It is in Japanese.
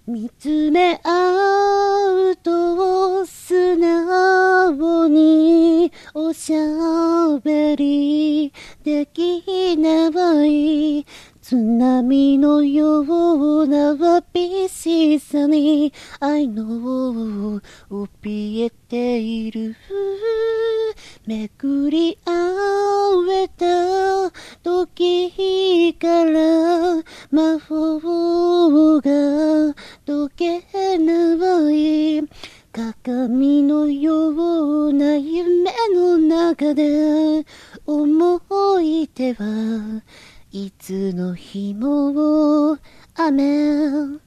見つめ合うと素直におしゃべりできない津波のようなわびしさに愛の怯えている巡り合えた時から魔法が解けない鏡のような夢の中で思い出はいつの日も雨